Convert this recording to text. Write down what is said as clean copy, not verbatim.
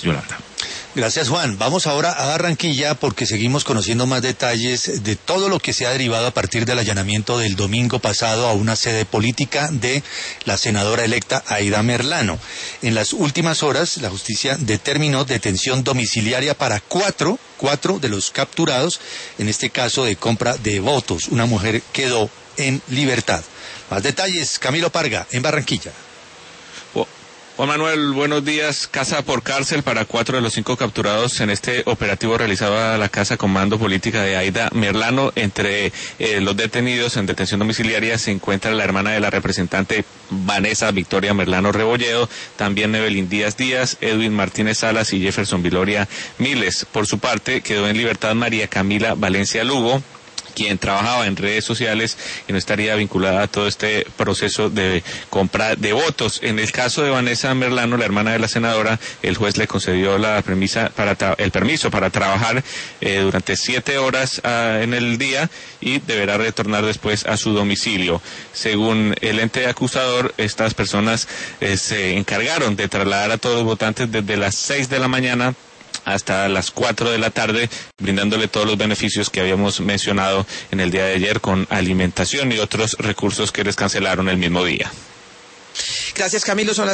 Yolanda. Gracias, Juan. Vamos ahora a Barranquilla porque seguimos conociendo más detalles de todo lo que se ha derivado a partir del allanamiento del domingo pasado a una sede política de la senadora electa Aida Merlano. En las últimas horas, la justicia determinó detención domiciliaria para cuatro de los capturados, en este caso de compra de votos. Una mujer quedó en libertad. Más detalles, Camilo Parga, en Barranquilla. Juan Manuel, buenos días. Casa por cárcel para 4 de los 5 capturados en este operativo realizado a la Casa Comando Política de Aida Merlano. Entre los detenidos en detención domiciliaria se encuentra la hermana de la representante Vanessa Victoria Merlano Rebolledo, también Evelyn Díaz Díaz, Edwin Martínez Salas y Jefferson Viloria Miles. Por su parte, quedó en libertad María Camila Valencia Lugo, quien trabajaba en redes sociales y no estaría vinculada a todo este proceso de compra de votos. En el caso de Vanessa Merlano, la hermana de la senadora, el juez le concedió el permiso para trabajar durante 7 horas en el día y deberá retornar después a su domicilio. Según el ente acusador, estas personas se encargaron de trasladar a todos los votantes desde las 6 de la mañana hasta las 4 de la tarde, brindándole todos los beneficios que habíamos mencionado en el día de ayer, con alimentación y otros recursos que les cancelaron el mismo día. Gracias, Camilo. Son las